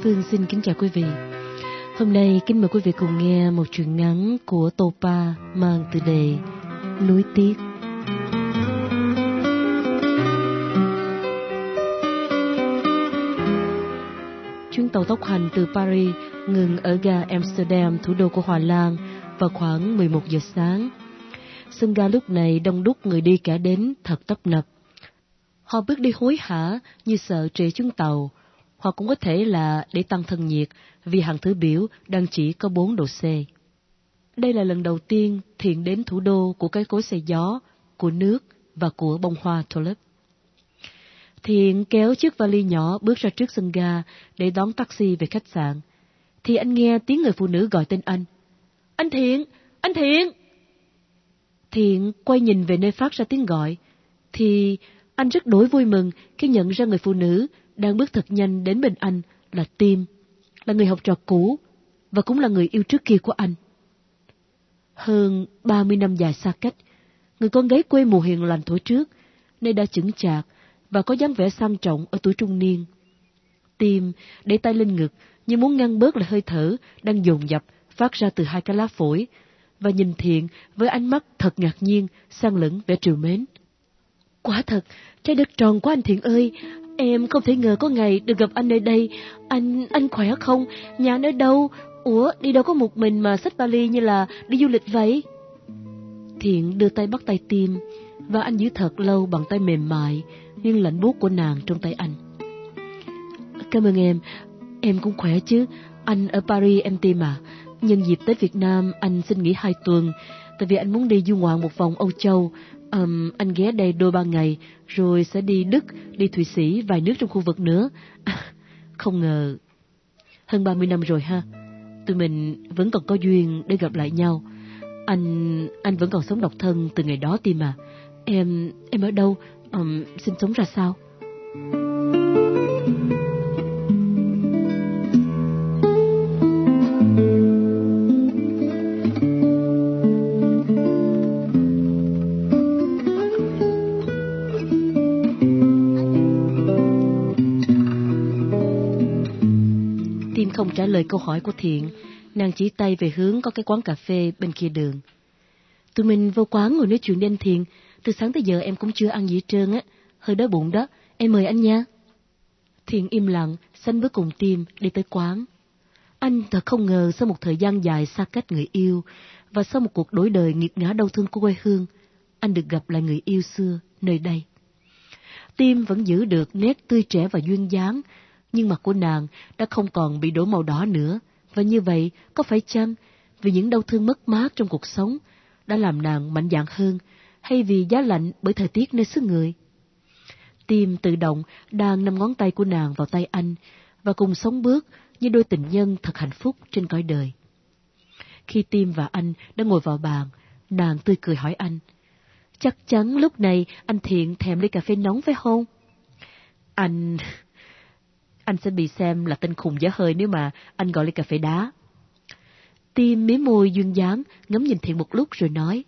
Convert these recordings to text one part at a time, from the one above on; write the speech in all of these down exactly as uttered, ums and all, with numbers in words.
Phương xin kính chào quý vị. Hôm nay kính mời quý vị cùng nghe một truyện ngắn của Tô Pa mang tựa đề Nuối Tiếc. Chuyến tàu tốc hành từ Paris ngừng ở ga Amsterdam, thủ đô của Hà Lan, vào khoảng mười một giờ sáng. Sân ga lúc này đông đúc người đi cả đến thật tấp nập. Họ bước đi hối hả như sợ trễ chuyến tàu, hoặc cũng có thể là để tăng thân nhiệt vì hàng thứ biểu đang chỉ có bốn độ C. Đây là lần đầu tiên Thiện đến thủ đô của cái cối xay gió, của nước và của bông hoa tulip. Thiện kéo chiếc vali nhỏ bước ra trước sân ga để đón taxi về khách sạn, thì anh nghe tiếng người phụ nữ gọi tên anh. Anh Thiện! Anh Thiện! Thiện quay nhìn về nơi phát ra tiếng gọi, thì anh rất đổi vui mừng khi nhận ra người phụ nữ đang bước thật nhanh đến bên anh là Tim, là người học trò cũ và cũng là người yêu trước kia của anh. Hơn ba mươi năm dài xa cách, người con gái quê mùa hiền lành tuổi trước nay đã chững chạc và có dáng vẻ sang trọng ở tuổi trung niên. Tim để tay lên ngực như muốn ngăn bớt lại hơi thở đang dồn dập phát ra từ hai cái lá phổi, và nhìn Thiện với ánh mắt thật ngạc nhiên, xen lẫn vẻ trìu mến. Quả thật, trái đất tròn quá anh Thiện ơi, em không thể ngờ có ngày được gặp anh nơi đây. Anh, anh khỏe không? Nhà anh ở đâu? Ủa, đi đâu có một mình mà xách vali như là đi du lịch vậy? Thiện đưa tay bắt tay Tim, và anh giữ thật lâu bằng tay mềm mại nhưng lạnh buốt của nàng trong tay anh. Cảm ơn em, em cũng khỏe chứ. Anh ở Paris em Tim à. Nhân dịp Tết Việt Nam anh xin nghỉ hai tuần, tại vì anh muốn đi du ngoạn một vòng Âu Châu. Um, anh ghé đây đôi ba ngày, rồi sẽ đi Đức, đi Thụy Sĩ, vài nước trong khu vực nữa. À, không ngờ, hơn ba mươi năm rồi ha, tụi mình vẫn còn có duyên để gặp lại nhau. Anh, anh vẫn còn sống độc thân từ ngày đó Tim à. Em, em ở đâu? Um, sinh sống ra sao? Không trả lời câu hỏi của Thiện, nàng chỉ tay về hướng có cái quán cà phê bên kia đường. Tụi mình vô quán ngồi nói chuyện đi anh Thiện, từ sáng tới giờ em cũng chưa ăn gì hết trơn á, hơi đói bụng đó, em mời anh nha. Thiện im lặng, xanh bước cùng Tim đi tới quán. Anh thật không ngờ sau một thời gian dài xa cách người yêu, và sau một cuộc đổi đời nghiệt ngã đau thương của quê hương, anh được gặp lại người yêu xưa nơi đây. Tim vẫn giữ được nét tươi trẻ và duyên dáng, nhưng mặt của nàng đã không còn bị đổ màu đỏ nữa, và như vậy có phải chăng vì những đau thương mất mát trong cuộc sống đã làm nàng mạnh dạn hơn, hay vì giá lạnh bởi thời tiết nơi xứ người? Tim tự động đang nắm ngón tay của nàng vào tay anh, và cùng sống bước như đôi tình nhân thật hạnh phúc trên cõi đời. Khi Tim và anh đã ngồi vào bàn, nàng tươi cười hỏi anh: Chắc chắn lúc này anh Thiện thèm ly cà phê nóng phải không? Anh... Anh sẽ bị xem là tên khùng dở hơi nếu mà anh gọi ly cà phê đá. Tim mím môi duyên dáng, ngắm nhìn Thiện một lúc rồi nói: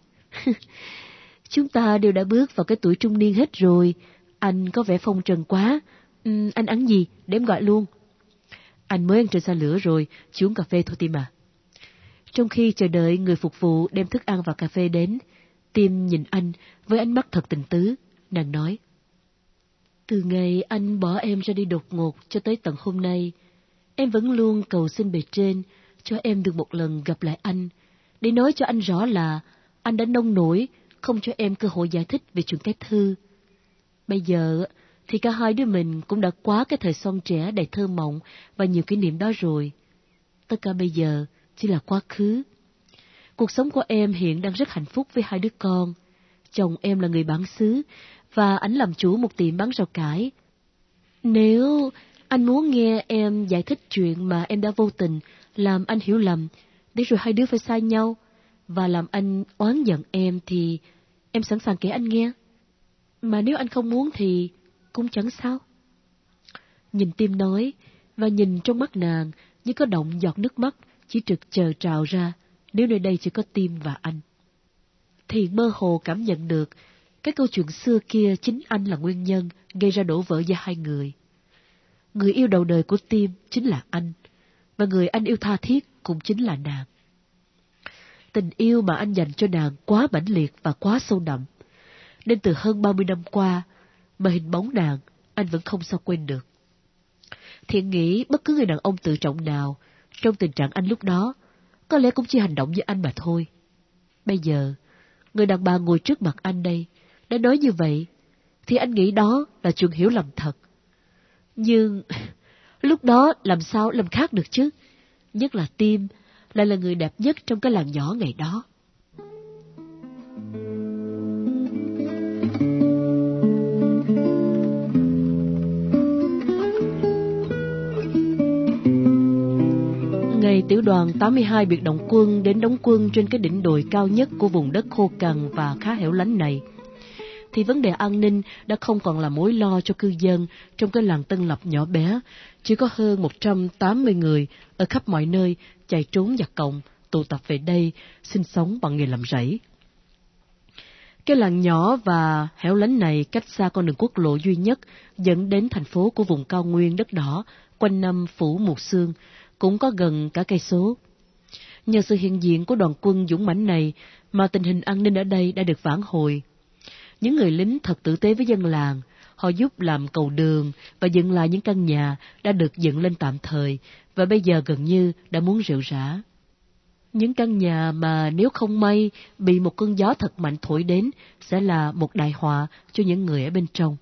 Chúng ta đều đã bước vào cái tuổi trung niên hết rồi. Anh có vẻ phong trần quá. uhm, Anh ăn gì? Để em gọi luôn. Anh mới ăn trên xe lửa rồi, chỉ uống cà phê thôi Tim à. Trong khi chờ đợi người phục vụ đem thức ăn và cà phê đến, Tim nhìn anh với ánh mắt thật tình tứ. Nàng nói: Từ ngày anh bỏ em ra đi đột ngột cho tới tận hôm nay, em vẫn luôn cầu xin bề trên cho em được một lần gặp lại anh, để nói cho anh rõ là anh đã nông nổi, không cho em cơ hội giải thích về chuyện cái thư. Bây giờ thì cả hai đứa mình cũng đã quá cái thời son trẻ đầy thơ mộng và nhiều kỷ niệm đó rồi. Tất cả bây giờ chỉ là quá khứ. Cuộc sống của em hiện đang rất hạnh phúc với hai đứa con. Chồng em là người bản xứ, và ảnh làm chủ một tiệm bán rau cải. Nếu anh muốn nghe em giải thích chuyện mà em đã vô tình làm anh hiểu lầm, để rồi hai đứa phải xa nhau, và làm anh oán giận em, thì em sẵn sàng kể anh nghe. Mà nếu anh không muốn thì cũng chẳng sao. Nhìn Tim nói, và nhìn trong mắt nàng như có động giọt nước mắt chỉ trực chờ trào ra nếu nơi đây chỉ có Tim và anh. Thì mơ hồ cảm nhận được cái câu chuyện xưa kia chính anh là nguyên nhân gây ra đổ vỡ giữa hai người. Người yêu đầu đời của Tim chính là anh, và người anh yêu tha thiết cũng chính là nàng. Tình yêu mà anh dành cho nàng quá mãnh liệt và quá sâu đậm, nên từ hơn ba mươi năm qua, mà hình bóng nàng anh vẫn không sao quên được. Thiện nghĩ bất cứ người đàn ông tự trọng nào trong tình trạng anh lúc đó, có lẽ cũng chỉ hành động như anh mà thôi. Bây giờ, người đàn bà ngồi trước mặt anh đây đã nói như vậy, thì anh nghĩ đó là chuyện hiểu lầm thật. Nhưng lúc đó làm sao làm khác được chứ? Nhất là Tim lại là người đẹp nhất trong cái làng nhỏ ngày đó. Ngày tiểu đoàn tám mươi hai biệt động quân đến đóng quân trên cái đỉnh đồi cao nhất của vùng đất khô cằn và khá hẻo lánh này, thì vấn đề an ninh đã không còn là mối lo cho cư dân trong cái làng Tân Lập nhỏ bé, chỉ có hơn một trăm tám mươi người ở khắp mọi nơi chạy trốn giặc Cộng tụ tập về đây sinh sống bằng nghề làm rẫy. Cái làng nhỏ và hẻo lánh này cách xa con đường quốc lộ duy nhất dẫn đến thành phố của vùng cao nguyên đất đỏ quanh năm phủ mù sương, cũng có gần cả cây số. Nhờ sự hiện diện của đoàn quân dũng mãnh này mà tình hình an ninh ở đây đã được vãn hồi. Những người lính thật tử tế với dân làng, họ giúp làm cầu đường và dựng lại những căn nhà đã được dựng lên tạm thời và bây giờ gần như đã muốn rệu rã. Những căn nhà mà nếu không may bị một cơn gió thật mạnh thổi đến sẽ là một đại họa cho những người ở bên trong.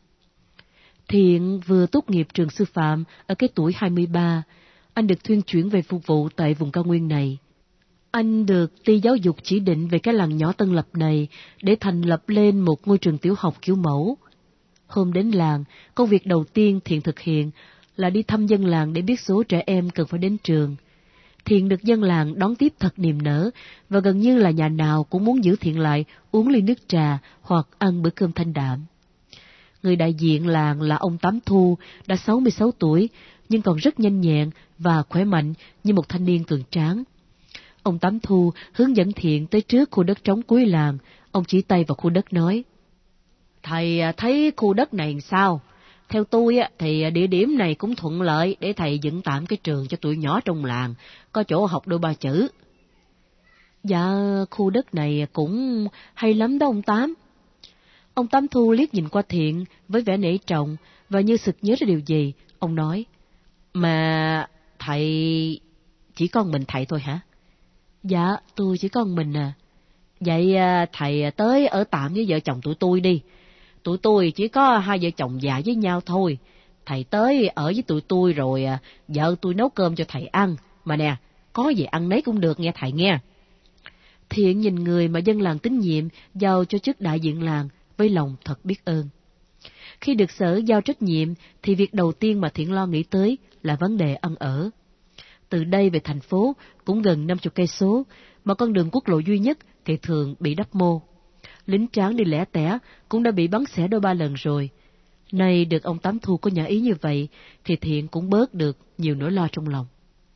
Thiện vừa tốt nghiệp trường sư phạm ở cái tuổi hai mươi ba, anh được thuyên chuyển về phục vụ tại vùng cao nguyên này. Anh được ty giáo dục chỉ định về cái làng nhỏ Tân Lập này để thành lập lên một ngôi trường tiểu học kiểu mẫu. Hôm đến làng, công việc đầu tiên Thiện thực hiện là đi thăm dân làng để biết số trẻ em cần phải đến trường. Thiện được dân làng đón tiếp thật niềm nở và gần như là nhà nào cũng muốn giữ Thiện lại uống ly nước trà hoặc ăn bữa cơm thanh đạm. Người đại diện làng là ông Tám Thu, đã sáu mươi sáu tuổi nhưng còn rất nhanh nhẹn và khỏe mạnh như một thanh niên cường tráng. Ông Tám Thu hướng dẫn Thiện tới trước khu đất trống cuối làng. Ông chỉ tay vào khu đất nói: "Thầy thấy khu đất này sao? Theo tôi thì địa điểm này cũng thuận lợi để thầy dựng tạm cái trường cho tụi nhỏ trong làng, có chỗ học đôi ba chữ." "Dạ, khu đất này cũng hay lắm đó ông Tám." Ông Tám Thu liếc nhìn qua Thiện với vẻ nể trọng và như sực nhớ ra điều gì, ông nói: "Mà thầy chỉ con mình thầy thôi hả?" "Dạ, tôi chỉ con mình à." "Vậy thầy tới ở tạm với vợ chồng tụi tôi đi. Tụi tôi chỉ có hai vợ chồng già với nhau thôi. Thầy tới ở với tụi tôi rồi vợ tôi nấu cơm cho thầy ăn. Mà nè, có gì ăn nấy cũng được nghe thầy nghe." Thiện nhìn người mà dân làng tín nhiệm giao cho chức đại diện làng với lòng thật biết ơn. Khi được sở giao trách nhiệm thì việc đầu tiên mà Thiện lo nghĩ tới là vấn đề ăn ở. Từ đây về thành phố cũng gần năm chục cây số, mà con đường quốc lộ duy nhất thì thường bị đắp mô. Lính tráng đi lẻ tẻ cũng đã bị bắn xẻ đôi ba lần rồi. Nay được ông Tám Thu có nhã ý như vậy thì Thiện cũng bớt được nhiều nỗi lo trong lòng.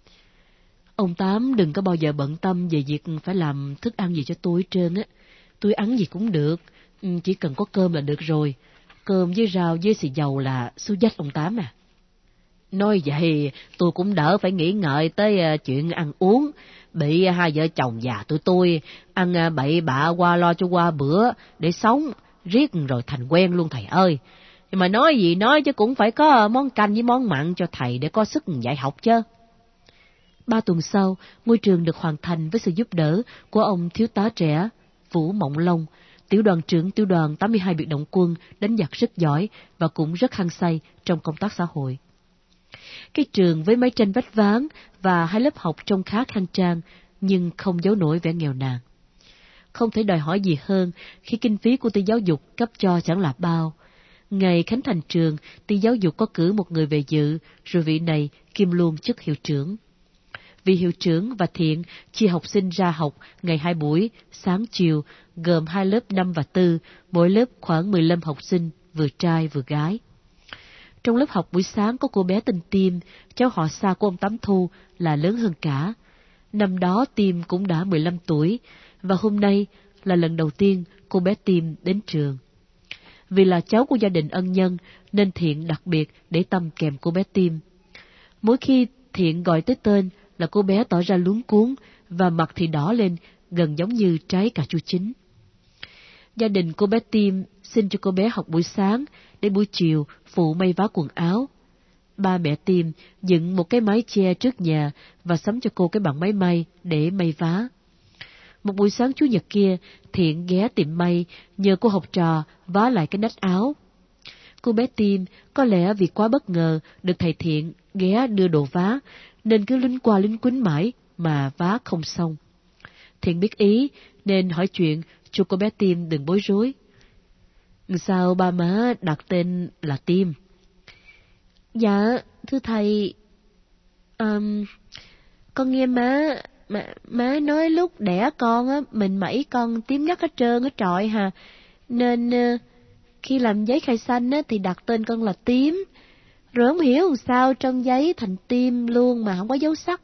"Ông Tám đừng có bao giờ bận tâm về việc phải làm thức ăn gì cho tôi hết trơn á. Tôi ăn gì cũng được, chỉ cần có cơm là được rồi. Cơm với rau với xì dầu là số dách ông Tám à." Nói vậy tôi cũng đỡ phải nghĩ ngợi tới chuyện ăn uống, bị hai vợ chồng già tụi tôi ăn bậy bạ qua lo cho qua bữa để sống, riết rồi thành quen luôn thầy ơi. Nhưng mà nói gì nói chứ cũng phải có món canh với món mặn cho thầy để có sức dạy học chứ. Ba tuần sau, ngôi trường được hoàn thành với sự giúp đỡ của ông thiếu tá trẻ Vũ Mộng Long, tiểu đoàn trưởng tiểu đoàn tám mươi hai biệt động quân, đánh giặc rất giỏi và cũng rất hăng say trong công tác xã hội. Cái trường với mái tranh vách ván và hai lớp học trông khá khang trang, nhưng không giấu nổi vẻ nghèo nàn. Không thể đòi hỏi gì hơn khi kinh phí của ty giáo dục cấp cho chẳng là bao. Ngày khánh thành trường, ty giáo dục có cử một người về dự, rồi vị này kiêm luôn chức hiệu trưởng. Vị hiệu trưởng và Thiện chia học sinh ra học ngày hai buổi, sáng chiều, gồm hai lớp năm và tư, mỗi lớp khoảng mười lăm học sinh, vừa trai vừa gái. Trong lớp học buổi sáng có cô bé tên Tim, cháu họ xa của ông Tám Thu, là lớn hơn cả. Năm đó Tim cũng đã mười lăm tuổi, và hôm nay là lần đầu tiên cô bé Tim đến trường. Vì là cháu của gia đình ân nhân, nên Thiện đặc biệt để tâm kèm cô bé Tim. Mỗi khi Thiện gọi tới tên là cô bé tỏ ra luống cuống, và mặt thì đỏ lên, gần giống như trái cà chua chín. Gia đình cô bé Tim xin cho cô bé học buổi sáng, để buổi chiều phụ may vá quần áo. Ba mẹ Tim dựng một cái mái che trước nhà và sắm cho cô cái bàn máy may để may vá. Một buổi sáng Chủ nhật kia, Thiện ghé tiệm may nhờ cô học trò vá lại cái nách áo. Cô bé Tim có lẽ vì quá bất ngờ được thầy Thiện ghé đưa đồ vá, nên cứ lính qua lính quýnh mãi mà vá không xong. Thiện biết ý nên hỏi chuyện cho cô bé Tim đừng bối rối. Sao ba má đặt tên là Tim? Dạ, thưa thầy, um, con nghe má, má, má nói lúc đẻ con á, mình mẩy con tím ngắt hết trơn hết trọi hà, nên uh, khi làm giấy khai sinh á, thì đặt tên con là Tím, rồi không hiểu sao trong giấy thành Tim luôn mà không có dấu sắc.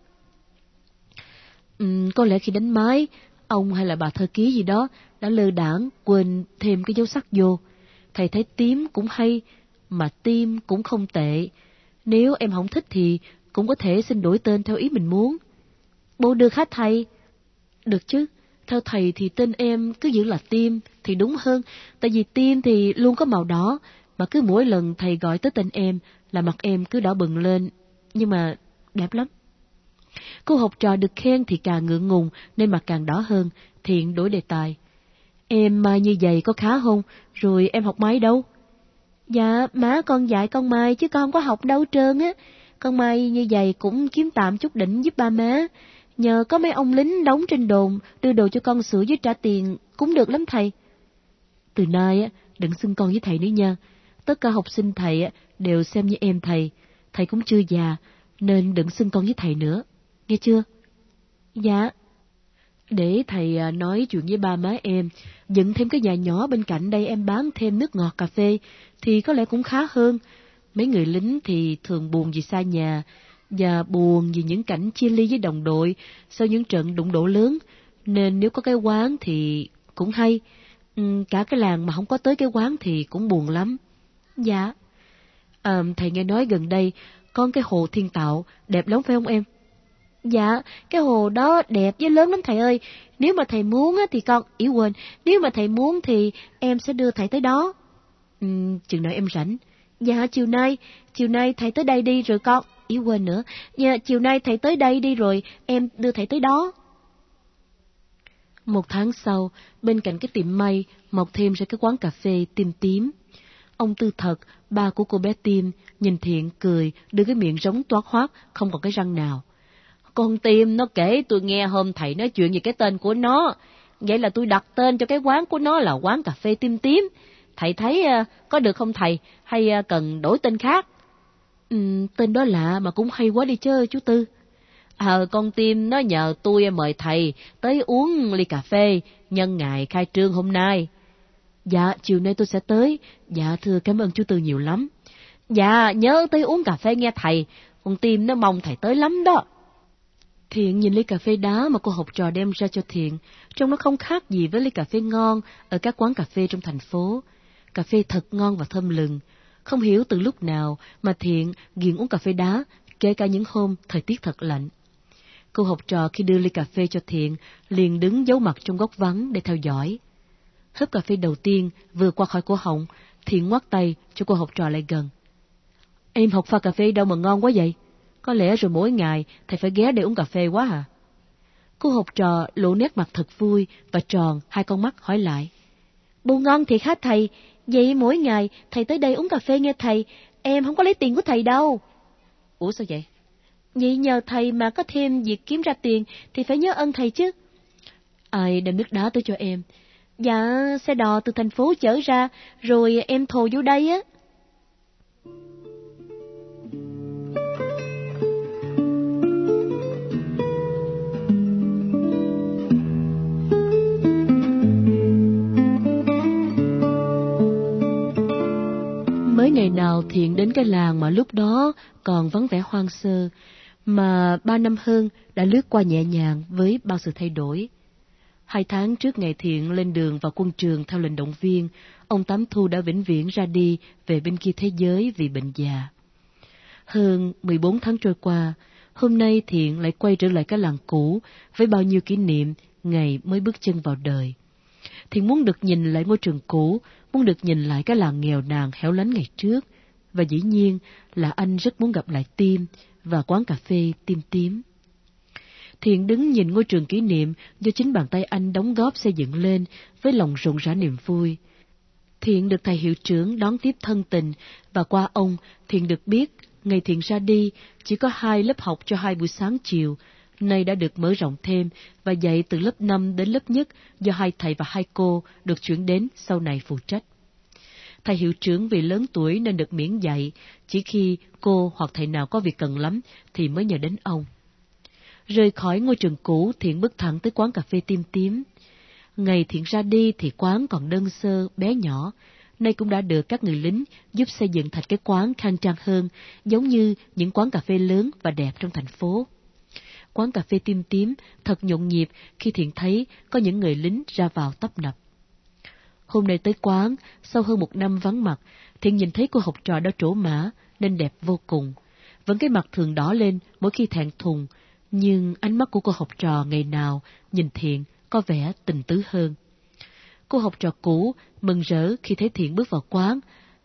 Um, có lẽ khi đánh máy, ông hay là bà thơ ký gì đó đã lơ đãng quên thêm cái dấu sắc vô. Thầy thấy Tím cũng hay, mà Tim cũng không tệ. Nếu em không thích thì cũng có thể xin đổi tên theo ý mình muốn. Bộ được hả thầy? Được chứ. Theo thầy thì tên em cứ giữ là Tim thì đúng hơn. Tại vì Tim thì luôn có màu đỏ, mà cứ mỗi lần thầy gọi tới tên em là mặt em cứ đỏ bừng lên. Nhưng mà đẹp lắm. Cô học trò được khen thì càng ngượng ngùng nên mặt càng đỏ hơn. Thiện đổi đề tài. Em mai như vậy có khá không? Rồi em học máy đâu? Dạ, má con dạy con mai chứ con không có học đâu trơn á. Con mai như vậy cũng kiếm tạm chút đỉnh giúp ba má. Nhờ có mấy ông lính đóng trên đồn đưa đồ cho con sửa với trả tiền cũng được lắm thầy. Từ nay á, đừng xưng con với thầy nữa nha. Tất cả học sinh thầy á, đều xem như em thầy. Thầy cũng chưa già, nên đừng xưng con với thầy nữa. Nghe chưa? Dạ. Để thầy nói chuyện với ba má em, dựng thêm cái nhà nhỏ bên cạnh đây em bán thêm nước ngọt cà phê, thì có lẽ cũng khá hơn. Mấy người lính thì thường buồn vì xa nhà, và buồn vì những cảnh chia ly với đồng đội sau những trận đụng độ lớn, nên nếu có cái quán thì cũng hay. Ừ, cả cái làng mà không có tới cái quán thì cũng buồn lắm. Dạ. À, thầy nghe nói gần đây con cái hồ Thiên Tạo đẹp lắm phải không em? Dạ, cái hồ đó đẹp với lớn lắm thầy ơi. Nếu mà thầy muốn á, thì con... Ý quên, nếu mà thầy muốn thì em sẽ đưa thầy tới đó. Ừ, chừng nào em rảnh. Dạ, chiều nay, chiều nay thầy tới đây đi rồi con... Ý quên nữa. Dạ, chiều nay thầy tới đây đi rồi em đưa thầy tới đó. Một tháng sau, bên cạnh cái tiệm may, mọc thêm ra cái quán cà phê Tim Tím. Ông Tư Thật, ba của cô bé Tim, nhìn Thiện cười, đưa cái miệng rống toát hoác, không còn cái răng nào. Con Tim nó kể tôi nghe hôm thầy nói chuyện về cái tên của nó. Vậy là tôi đặt tên cho cái quán của nó là quán cà phê Tim Tím. Thầy thấy uh, có được không thầy? Hay uh, cần đổi tên khác? Ừ, tên đó lạ mà cũng hay quá đi chứ chú Tư. Ờ, à, con Tim nó nhờ tôi mời thầy tới uống ly cà phê nhân ngày khai trương hôm nay. Dạ, chiều nay tôi sẽ tới. Dạ, thưa cảm ơn chú Tư nhiều lắm. Dạ, nhớ tới uống cà phê nghe thầy. Con Tim nó mong thầy tới lắm đó. Thiện nhìn ly cà phê đá mà cô học trò đem ra cho Thiện, trông nó không khác gì với ly cà phê ngon ở các quán cà phê trong thành phố. Cà phê thật ngon và thơm lừng. Không hiểu từ lúc nào mà Thiện ghiền uống cà phê đá, kể cả những hôm thời tiết thật lạnh. Cô học trò khi đưa ly cà phê cho Thiện, liền đứng giấu mặt trong góc vắng để theo dõi. Hớp cà phê đầu tiên vừa qua khỏi cổ họng, Thiện ngoắc tay cho cô học trò lại gần. Em học pha cà phê đâu mà ngon quá vậy? Có lẽ rồi mỗi ngày thầy phải ghé để uống cà phê quá à? Cô học trò lộ nét mặt thật vui và tròn hai con mắt hỏi lại. Bồ ngon thiệt hả thầy? Vậy mỗi ngày thầy tới đây uống cà phê nghe thầy, em không có lấy tiền của thầy đâu. Ủa sao vậy? Vậy nhờ thầy mà có thêm việc kiếm ra tiền thì phải nhớ ơn thầy chứ. Ai đem nước đá tới cho em? Dạ, xe đò từ thành phố chở ra, rồi em thồ vô đây á. Mới ngày nào Thiện đến cái làng mà lúc đó còn vắng vẻ hoang sơ, mà ba năm hơn đã lướt qua nhẹ nhàng với bao sự thay đổi. Hai tháng trước ngày Thiện lên đường vào quân trường theo lệnh động viên, ông Tám Thu đã vĩnh viễn ra đi về bên kia thế giới vì bệnh già. Hơn mười bốn tháng trôi qua, hôm nay Thiện lại quay trở lại cái làng cũ với bao nhiêu kỷ niệm ngày mới bước chân vào đời. Thiện muốn được nhìn lại ngôi trường cũ, muốn được nhìn lại cái làng nghèo nàn hẻo lánh ngày trước, và dĩ nhiên là anh rất muốn gặp lại Tim và quán cà phê Tim Tím. Thiện đứng nhìn ngôi trường kỷ niệm do chính bàn tay anh đóng góp xây dựng lên với lòng rộn rã niềm vui. Thiện được thầy hiệu trưởng đón tiếp thân tình, và qua ông, Thiện được biết ngày Thiện ra đi chỉ có hai lớp học cho hai buổi sáng chiều, nay đã được mở rộng thêm và dạy từ lớp năm đến lớp nhất do hai thầy và hai cô được chuyển đến sau này phụ trách. Thầy hiệu trưởng vì lớn tuổi nên được miễn dạy, chỉ khi cô hoặc thầy nào có việc cần lắm thì mới nhờ đến ông. Rời khỏi ngôi trường cũ, Thiện bước thẳng tới quán cà phê Tim Tím. Ngày Thiện ra đi thì quán còn đơn sơ, bé nhỏ, nay cũng đã được các người lính giúp xây dựng thành cái quán khang trang hơn, giống như những quán cà phê lớn và đẹp trong thành phố. Quán cà phê Tim Tím thật nhộn nhịp khi Thiện thấy có những người lính ra vào tấp nập. Hôm nay tới quán, sau hơn một năm vắng mặt, Thiện nhìn thấy cô học trò đã trổ mã nên đẹp vô cùng. Vẫn cái mặt thường đỏ lên mỗi khi thẹn thùng, nhưng ánh mắt của cô học trò ngày nào nhìn Thiện có vẻ tình tứ hơn. Cô học trò cũ mừng rỡ khi thấy Thiện bước vào quán.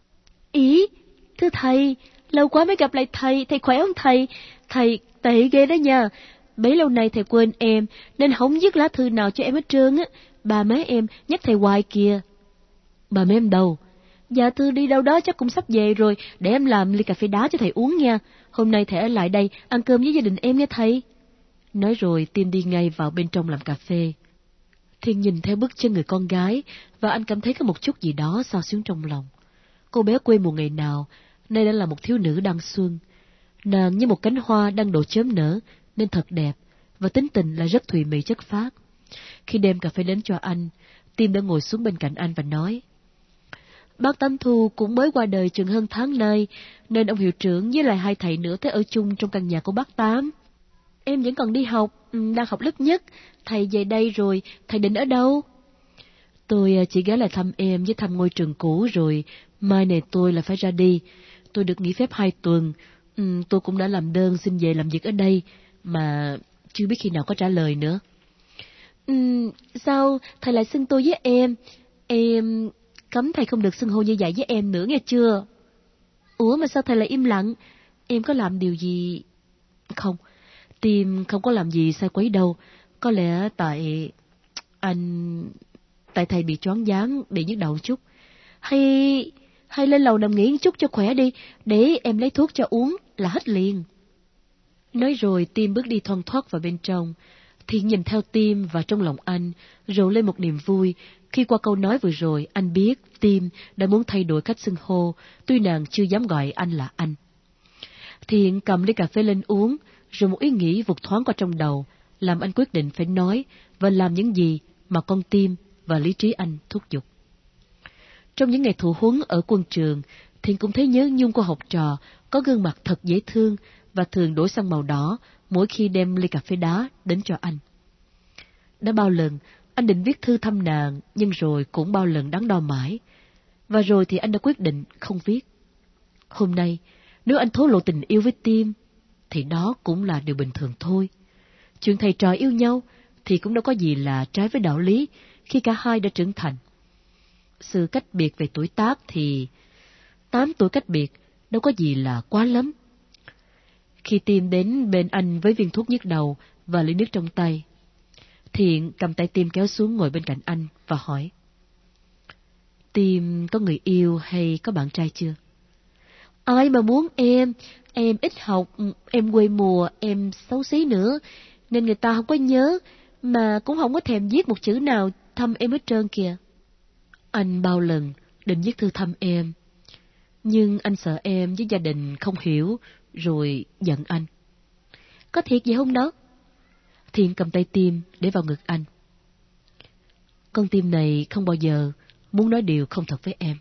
Ý, thưa thầy, lâu quá mới gặp lại thầy, thầy khỏe không thầy? Thầy tệ ghê đó nha, bấy lâu nay thầy quên em, nên không viết lá thư nào cho em hết trơn á. Bà má em nhắc thầy hoài kìa. Bà má em đâu? Dạ thưa đi đâu đó chắc cũng sắp về rồi, để em làm ly cà phê đá cho thầy uống nha. Hôm nay thầy ở lại đây ăn cơm với gia đình em nha thầy. Nói rồi Tim đi ngay vào bên trong làm cà phê. Thiện nhìn theo bước chân người con gái, và anh cảm thấy có một chút gì đó xao xuyến trong lòng. Cô bé quê mùa ngày nào, nay đã là một thiếu nữ đăng xuân. Nàng như một cánh hoa đang đổ chớm nở, nên thật đẹp, và tính tình là rất thùy mị chất phác. Khi đem cà phê đến cho anh, Tim đã ngồi xuống bên cạnh anh và nói: Bác Tám Thu cũng mới qua đời chừng hơn tháng nay, nên ông hiệu trưởng với lại hai thầy nữa tới ở chung trong căn nhà của bác Tám. Em vẫn còn đi học, đang học lớp nhất. Thầy về đây rồi, thầy định ở đâu? Tôi chỉ ghé lại thăm em với thăm ngôi trường cũ rồi, mai này tôi là phải ra đi. Tôi được nghỉ phép hai tuần, ừ, tôi cũng đã làm đơn xin về làm việc ở đây, mà chưa biết khi nào có trả lời nữa. Ừ, sao thầy lại xưng tôi với em? Em cấm thầy không được xưng hô như vậy với em nữa nghe chưa? Ủa mà sao thầy lại im lặng? Em có làm điều gì? Không, Tim không có làm gì sai quấy đâu. Có lẽ tại... anh... tại thầy bị choáng váng, bị nhức đầu chút. Hay... hay lên lầu nằm nghỉ chút cho khỏe đi, để em lấy thuốc cho uống là hết liền. Nói rồi Tim bước đi thoăn thoắt vào bên trong. Thiện nhìn theo Tim và trong lòng anh rộ lên một niềm vui khi qua câu nói vừa rồi anh biết Tim đã muốn thay đổi cách xưng hô, tuy nàng chưa dám gọi anh là anh. Thiện cầm ly cà phê lên uống, rồi một ý nghĩ vụt thoáng qua trong đầu, làm anh quyết định phải nói và làm những gì mà con tim và lý trí anh thúc giục. Trong những ngày thụ huấn ở quân trường, Thiện cũng thấy nhớ nhung cô học trò có gương mặt thật dễ thương và thường đổi sang màu đỏ mỗi khi đem ly cà phê đá đến cho anh. Đã bao lần anh định viết thư thăm nàng, nhưng rồi cũng bao lần đắn đo mãi, và rồi thì anh đã quyết định không viết. Hôm nay, nếu anh thổ lộ tình yêu với Tim, thì đó cũng là điều bình thường thôi. Chuyện thầy trò yêu nhau thì cũng đâu có gì là trái với đạo lý khi cả hai đã trưởng thành. Sự cách biệt về tuổi tác thì tám tuổi cách biệt đâu có gì là quá lắm. Khi Tim đến bên anh với viên thuốc nhức đầu và ly nước trong tay, Thiện cầm tay Tim kéo xuống ngồi bên cạnh anh và hỏi: Tim có người yêu hay có bạn trai chưa? Ai mà muốn em, em ít học, em quê mùa, em xấu xí nữa, nên người ta không có nhớ, mà cũng không có thèm viết một chữ nào thăm em hết trơn kìa. Anh bao lần định viết thư thăm em, nhưng anh sợ em với gia đình không hiểu, rồi giận anh. Có thiệt vậy không đó? Thiện cầm tay Tim để vào ngực anh. Con Tim này không bao giờ muốn nói điều không thật với em.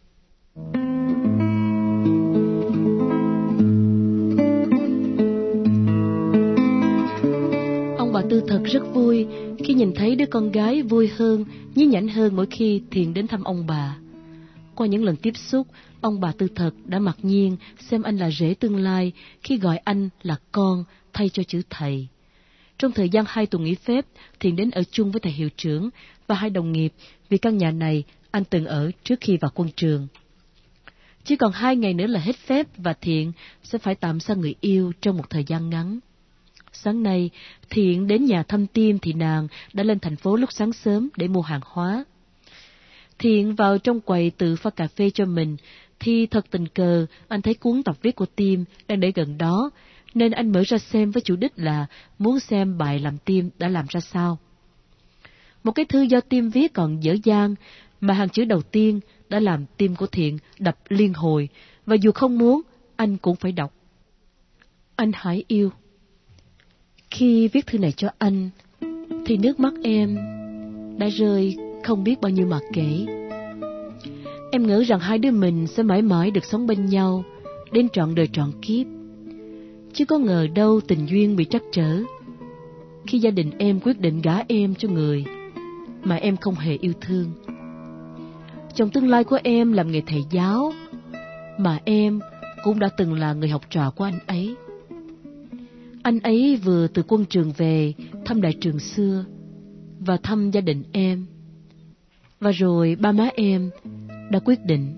Ông bà Tư Thật rất vui khi nhìn thấy đứa con gái vui hơn, nhí nhảnh hơn mỗi khi Thiện đến thăm ông bà. Qua những lần tiếp xúc, ông bà Tư Thật đã mặc nhiên xem anh là rể tương lai khi gọi anh là con thay cho chữ thầy. Trong thời gian hai tuần nghỉ phép, Thiện đến ở chung với thầy hiệu trưởng và hai đồng nghiệp vì căn nhà này anh từng ở trước khi vào quân trường. Chỉ còn hai ngày nữa là hết phép và Thiện sẽ phải tạm xa người yêu trong một thời gian ngắn. Sáng nay, Thiện đến nhà thăm Tim thì nàng đã lên thành phố lúc sáng sớm để mua hàng hóa. Thiện vào trong quầy tự pha cà phê cho mình, thì thật tình cờ anh thấy cuốn tập viết của Tim đang để gần đó, nên anh mở ra xem với chủ đích là muốn xem bài làm Tim đã làm ra sao. Một cái thư do Tim viết còn dở dang, mà hàng chữ đầu tiên đã làm tim của Thiện đập liên hồi, và dù không muốn, anh cũng phải đọc. Anh Hải yêu, khi viết thư này cho anh, thì nước mắt em đã rơi không biết bao nhiêu mà kể. Em ngỡ rằng hai đứa mình sẽ mãi mãi được sống bên nhau, đến trọn đời trọn kiếp. Chứ có ngờ đâu tình duyên bị trắc trở, khi gia đình em quyết định gả em cho người mà em không hề yêu thương. Chồng tương lai của em làm nghề thầy giáo, mà em cũng đã từng là người học trò của anh ấy. Anh ấy vừa từ quân trường về thăm đại trường xưa và thăm gia đình em. Và rồi ba má em đã quyết định.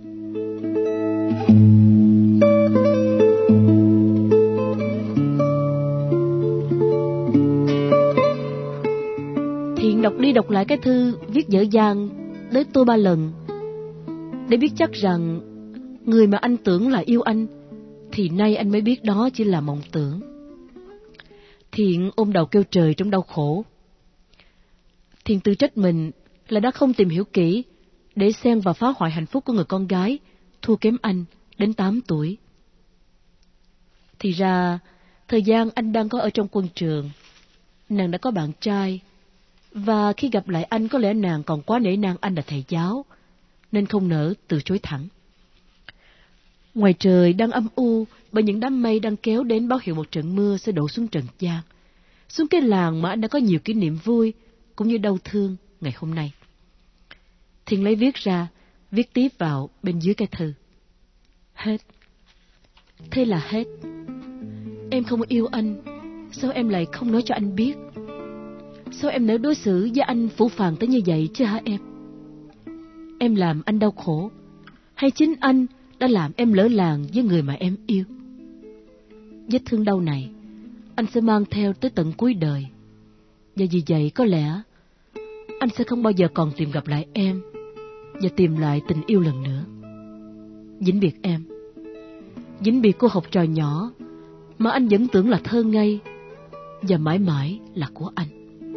Thiện đọc đi đọc lại cái thư viết dở dang đến tôi ba lần, để biết chắc rằng người mà anh tưởng là yêu anh, thì nay anh mới biết đó chỉ là mộng tưởng. Thiện ôm đầu kêu trời trong đau khổ. Thiện tự trách mình là đã không tìm hiểu kỹ để xen vào phá hoại hạnh phúc của người con gái thua kém anh đến tám tuổi. Thì ra, thời gian anh đang có ở trong quân trường, nàng đã có bạn trai, và khi gặp lại anh có lẽ nàng còn quá nể nang anh là thầy giáo, nên không nỡ từ chối thẳng. Ngoài trời đang âm u bởi những đám mây đang kéo đến báo hiệu một trận mưa sẽ đổ xuống Trần gian, xuống cái làng mà anh đã có nhiều kỷ niệm vui cũng như đau thương ngày hôm nay. Thiện lấy viết ra, viết tiếp vào bên dưới cái thư. Hết. Thế là hết. Em không yêu anh, sao em lại không nói cho anh biết? Sao em nỡ đối xử với anh phũ phàng tới như vậy chứ hả em? Em làm anh đau khổ, hay chính anh đã làm em lỡ làng với người mà em yêu? Vết thương đau này anh sẽ mang theo tới tận cuối đời, và vì vậy có lẽ anh sẽ không bao giờ còn tìm gặp lại em và tìm lại tình yêu lần nữa. Vĩnh biệt em, vĩnh biệt cô học trò nhỏ mà anh vẫn tưởng là thơ ngây và mãi mãi là của anh.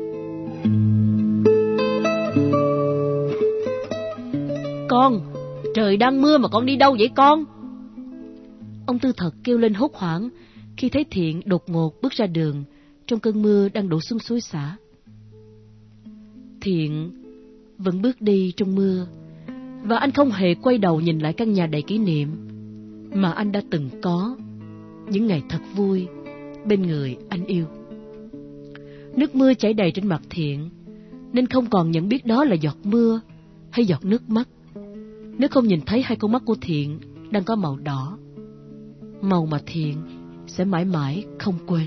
Con, trời đang mưa mà con đi đâu vậy con? Ông Tư Thật kêu lên hốt hoảng khi thấy Thiện đột ngột bước ra đường trong cơn mưa đang đổ xuống xối xả. Thiện vẫn bước đi trong mưa, và anh không hề quay đầu nhìn lại căn nhà đầy kỷ niệm mà anh đã từng có những ngày thật vui bên người anh yêu. Nước mưa chảy đầy trên mặt Thiện, nên không còn nhận biết đó là giọt mưa hay giọt nước mắt, nếu không nhìn thấy hai con mắt của Thiện đang có màu đỏ, màu mà Thiện sẽ mãi mãi không quên.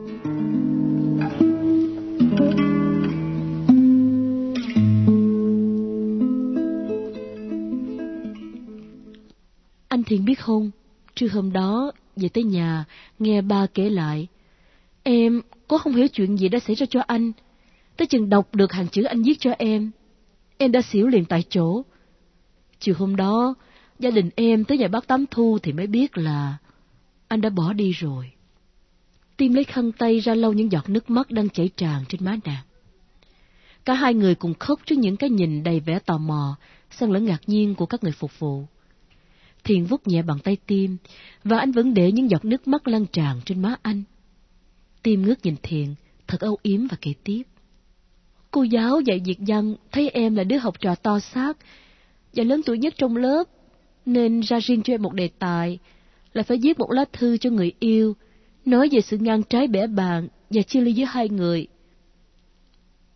Anh Thiện biết không, trưa hôm đó về tới nhà nghe ba kể lại, em có không hiểu chuyện gì đã xảy ra cho anh. Tới chừng đọc được hàng chữ anh viết cho em, em đã xỉu liền tại chỗ. Chiều hôm đó, gia đình em tới nhà bác Tám Thu thì mới biết là anh đã bỏ đi rồi. Tim lấy khăn tay ra lau những giọt nước mắt đang chảy tràn trên má nàng. Cả hai người cùng khóc trước những cái nhìn đầy vẻ tò mò, xen lẫn ngạc nhiên của các người phục vụ. Thiện vuốt nhẹ bàn tay Tim, và anh vẫn để những giọt nước mắt lan tràn trên má anh. Tim ngước nhìn Thiện, thật âu yếm và kể tiếp. Cô giáo dạy Việt văn thấy em là đứa học trò to xác và lớn tuổi nhất trong lớp, nên ra riêng cho em một đề tài là phải viết một lá thư cho người yêu, nói về sự ngang trái bẻ bàng và chia ly giữa hai người.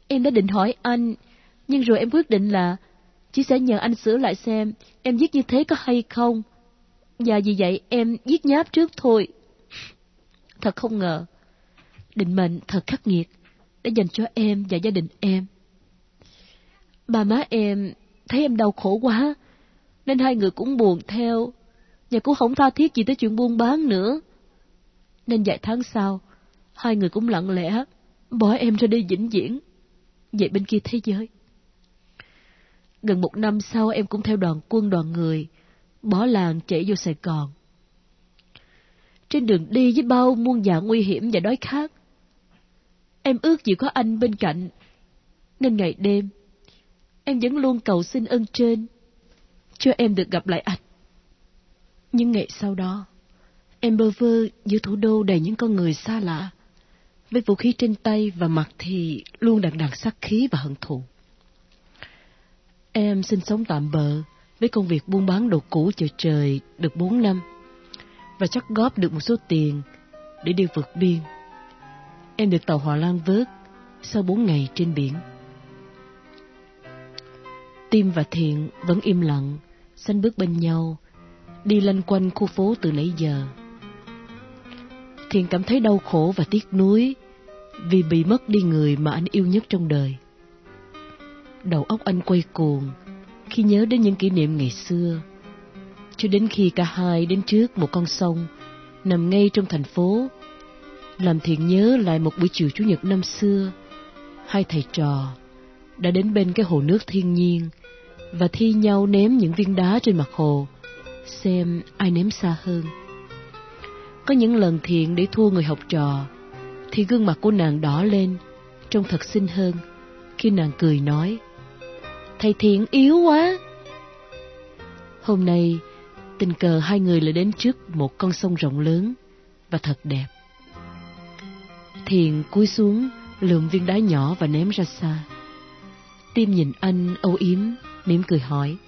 Em đã định hỏi anh, nhưng rồi em quyết định là chỉ sẽ nhờ anh sửa lại xem em viết như thế có hay không. Và vì vậy em viết nháp trước thôi. Thật không ngờ, định mệnh thật khắc nghiệt đã dành cho em và gia đình em. Ba má em thấy em đau khổ quá, nên hai người cũng buồn theo, và cũng không tha thiết gì tới chuyện buôn bán nữa. Nên vài tháng sau, hai người cũng lặng lẽ bỏ em ra đi vĩnh viễn, về bên kia thế giới. Gần một năm sau, em cũng theo đoàn quân đoàn người bỏ làng chạy vô Sài Gòn. Trên đường đi với bao muôn vàn nguy hiểm và đói khát, em ước gì có anh bên cạnh, nên ngày đêm em vẫn luôn cầu xin ơn trên cho em được gặp lại anh. Nhưng ngày sau đó, em bơ vơ giữa thủ đô đầy những con người xa lạ, với vũ khí trên tay và mặt thì luôn đằng đằng sát khí và hận thù. Em sinh sống tạm bợ với công việc buôn bán đồ cũ chợ trời được bốn năm, và chắc góp được một số tiền để đi vượt biên. Em được tàu Hòa Lan vớt sau bốn ngày trên biển. Tim và Thiện vẫn im lặng, sánh bước bên nhau, đi lanh quanh khu phố từ nãy giờ. Thiện cảm thấy đau khổ và tiếc nuối vì bị mất đi người mà anh yêu nhất trong đời. Đầu óc anh quay cuồng khi nhớ đến những kỷ niệm ngày xưa, cho đến khi cả hai đến trước một con sông nằm ngay trong thành phố, làm Thiện nhớ lại một buổi chiều chủ nhật năm xưa. Hai thầy trò đã đến bên cái hồ nước thiên nhiên và thi nhau ném những viên đá trên mặt hồ, xem ai ném xa hơn. Có những lần Thiện để thua người học trò, thì gương mặt của nàng đỏ lên, trông thật xinh hơn, khi nàng cười nói: "Thầy Thiện yếu quá." Hôm nay, tình cờ hai người lại đến trước một con sông rộng lớn và thật đẹp. Thiện cúi xuống lượm viên đá nhỏ và ném ra xa. Tim nhìn anh âu yếm, mỉm cười hỏi: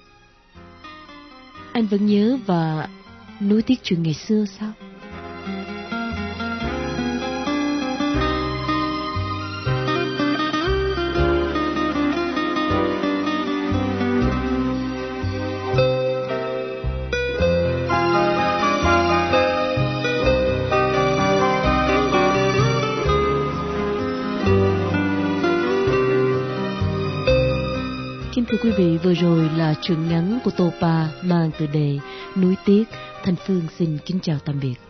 "Anh vẫn nhớ và nuối tiếc chuyện ngày xưa sao?" Thưa quý vị, vừa rồi là truyện ngắn của Tô Pa mang tựa đề Nuối Tiếc. Thanh Phương xin kính chào tạm biệt.